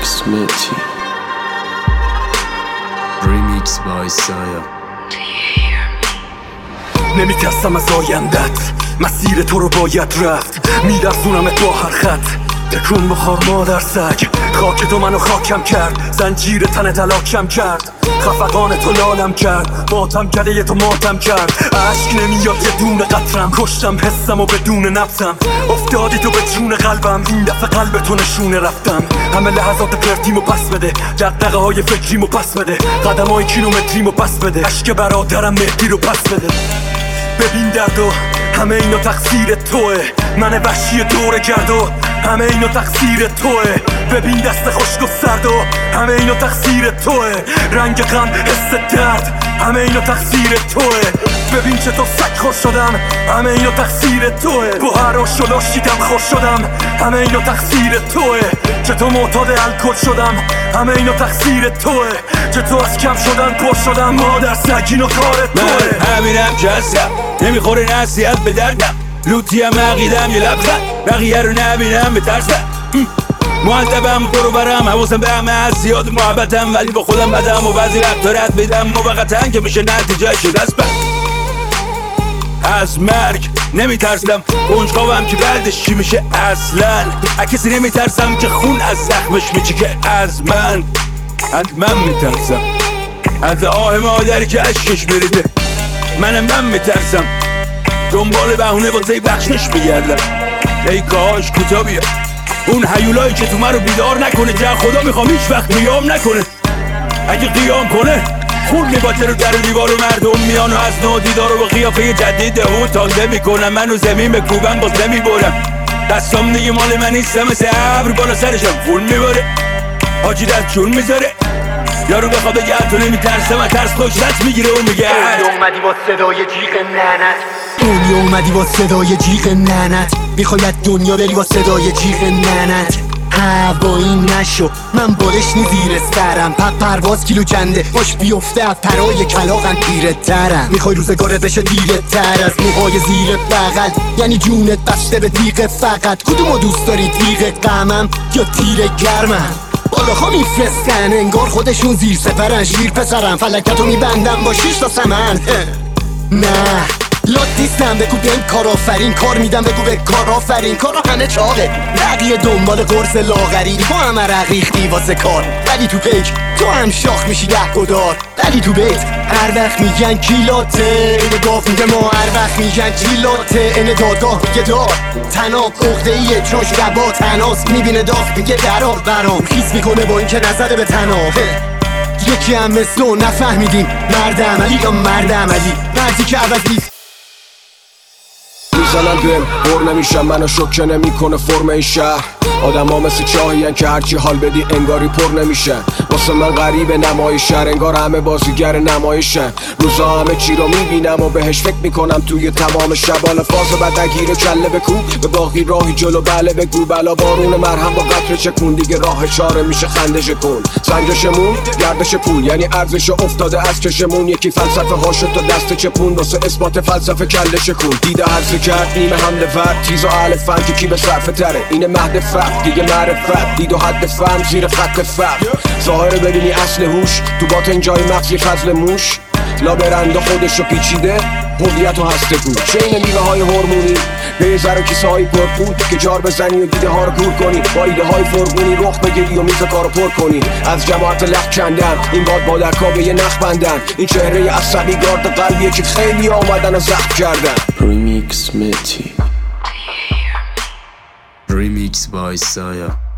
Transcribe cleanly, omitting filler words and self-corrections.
Remix Meti. Remix by Saya. نمیترسم از آیندت، مسیر تو رو باید رفت. میلرزونمت با هر خط، تکون بخور مادر سگ. خاک تو منو خاکم کرد، زنجیر تن تلاکم کرد. خفقان تو لالم کرد، ماتم کرده تو ماتم کرد. عشق نمیاد یه دونه قطرم، کشتم حسم و بدون نفسم. افتادی تو به جون قلبم، این دفعه قلب تو نشونه رفتم. همه لحظات پرتیمو پس بده، دغدغه های فکریمو پس بده، قدم های کیلومتریمو پس بده، عشق برادرم مهدی رو پس بده. ببین درد و همه اینو تقصیر توه، من وحشی دور گرد و همه اینو تقصیر توه. ببین دست خشک و سرد و همه اینو تقصیر توه، رنگ غم حس درد همه اینو تقصیر توه. ببین چطور سگ خور شدم، همه اینو تقصیر توه. با هر آش و لاشیدم خور شدم، همه اینو تقصیر توه. چطور معتاد الکل شدم، همه اینو تقصیر توه. چطور از کم شدن پر شدم، مادر سگ اینو کار توه. من همینم که هستم، نمیخوره نصیحت به دردم. لوتیم عقیدم یه لبخند، بقیه رو نبینم بترسم. مؤدبم برو برم، حواسم به همه از زیاد محبتم، ولی با خودم بدم و بعضی وقتا رد میدم موقتا که میشه نتیجه شدست. از مرگ نمیترسم، کنجکاوم که بعدش چی میشه اصلا. کسی نمیترسم که خون از زخمش میچکه از من میترسم از آه مادری که اشکش بریده. من میترسم، دنبال بهونه واسه بخشش میگردم. ای کاش کوتا بیاد اون هیولایی که تو من رو بیدار نکنه، که خدا میخوام هیچ وقت قیام نکنه. اگه قیام کنه خون میباته رو در و دیوار و مردم میان و از نو دیدار و قیافه جدید او تازه میکنم. منو زمین بکوبم باز نمیبرم، دستام دیگه مال من نیستم. مثل ابر بالا سرشم خون میباره، حاجی دست چون میذاره. یارو بخواه بگه تو نمیترسم، از ترس خوشت میگیره و میگه اومدی با صدای جیغ ننت، دنیا اومدی با صدای جیغ ننت. میخواید دنیا بری با صدای جیغ ننت. هوایی نشو من بارش نی زیر سرم، پرواز کیلو کنده باش بیفته از پرای کلاغم پیره ترم. میخوای روزگارت بشه دیره تر از موهای زیر بغل، یعنی جونت بسته به تیغ فقط. کدومو دوست داری، تیغ غمم یا تیر گرمم؟ بالاها میفرستن انگار خودشون زیر سپرن. شیر پسرم فلکتو میبندم با 6 تا سمن. نه لات نیستم، بگو بهم کار آفرین، کار میدم بگو به کار آفرین. کارا همه چاقه، بقیه دنبال قرص لاغری. تو هم عرق ریختی واسه کار، ولی تو پیک تو هم شاخ میشی 10 گدار. ولی تو بیت هر وقت میگن کیلاته، اینه گاف میگه ما هر وقت میگن کیلاته. اینه دادگاه میگه دار تناب عقده ایه، چون شبا تناس میبینه داغ میگه درار برام. خیز میکنه با این که نزده به تناب. یکی هم مثل و نفهمیدیم مرد عملی یا مرد عملی، مردی که عوض نیست. میزنن بهم بر نمیشم، منو شوکه نمیکنه فرم این شهر. آدم ها مثل چاهین که هرچی حال بدی انگاری پر نمیشن. واسه من غریب نمایشن، انگار همه بازیگر نمایشن. روزا همه چی رو میبینم و بهش فکر میکنم توی تمام شب. حالا فاز بدگیر کله بکو به باقی راهی جلو بله بگو. بلا بارون مرهم با قطره چکون، دیگه راه چاره میشه خنده شکن. سنجشمون گردش پول، یعنی ارزش افتاده از کشمون. یکی فلسفه هاشو تا دست چپون، واسه اثبات فلسفه کله شکون. دیده هرزه کرد نیمه حمله ورد، تیز و اهل فن که کی به صرفه تره. اینه مهد فرق دیگه معرفت، دید و حد فهم زیر خط فرق. ظاهره ببینی اصل هوش، تو باطن جای مغز یه فضل موش. لابرنده خودشو پیچیده، هویت و هسته بود. چین میوه های هورمونی به یه ذره کیسه های پرپول، که جار بزنی و دیده ها رو کور کنی. با ایده های فرغونی رخ بگیری و میز کارو پر کنی. از جماعت لخ کندن، این باد با در کابه یه نخ بندن. این چهره عصبی گارد قلبیه که خیلی آمدن و زخم کردن. Remix Meti. Remix by Saya.